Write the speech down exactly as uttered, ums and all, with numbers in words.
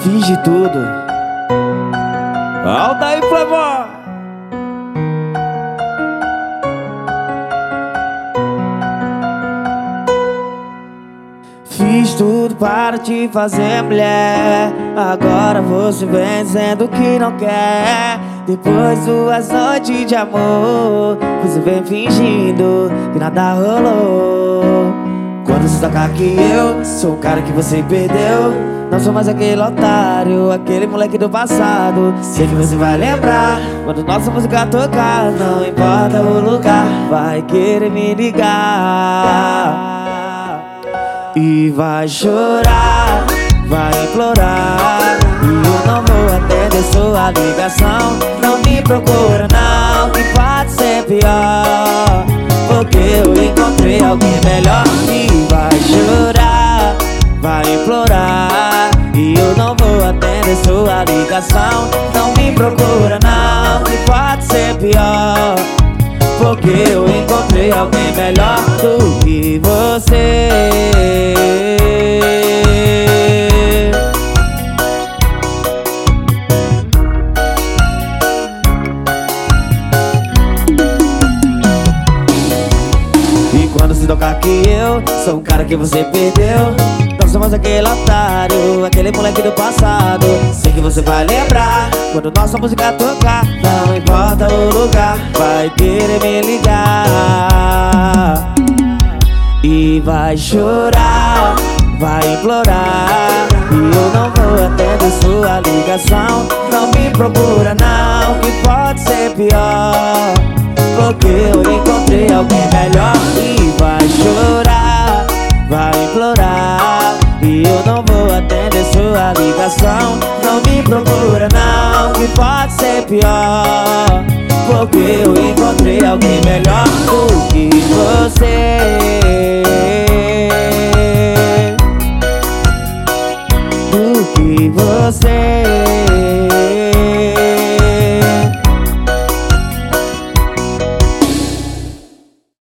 fiz de tudo. Aldair Flavor. Fiz tudo para te fazer mulher. Agora você vem dizendo que não quer. Depois duas noites de amor, você vem fingindo que nada rolou. Quando você tocar que eu sou o cara que você perdeu, não sou mais aquele otário, aquele moleque do passado. Sei que você vai lembrar quando nossa música tocar. Não importa o lugar, vai querer me ligar e vai chorar, vai implorar, e eu não vou atender sua ligação. Não me procura não, que pode ser pior, porque eu encontrei alguém melhor. E vai chorar, vai implorar, e eu não vou atender sua ligação. Não me procura não, que pode ser pior, porque eu encontrei alguém melhor do que você. E quando se tocar que eu sou um cara que você perdeu, não sou mais aquele otário, aquele moleque do passado. Sei que você vai lembrar quando nossa música tocar. Não importa o lugar, vai querer me ligar e vai chorar, vai implorar, e eu não vou atender sua ligação. Não me procura não, que pode ser pior, porque eu encontrei alguém melhor. E vai chorar, vai implorar, e eu não vou atender sua ligação. Não me procura não, que pode ser pior, porque eu encontrei alguém melhor do que você.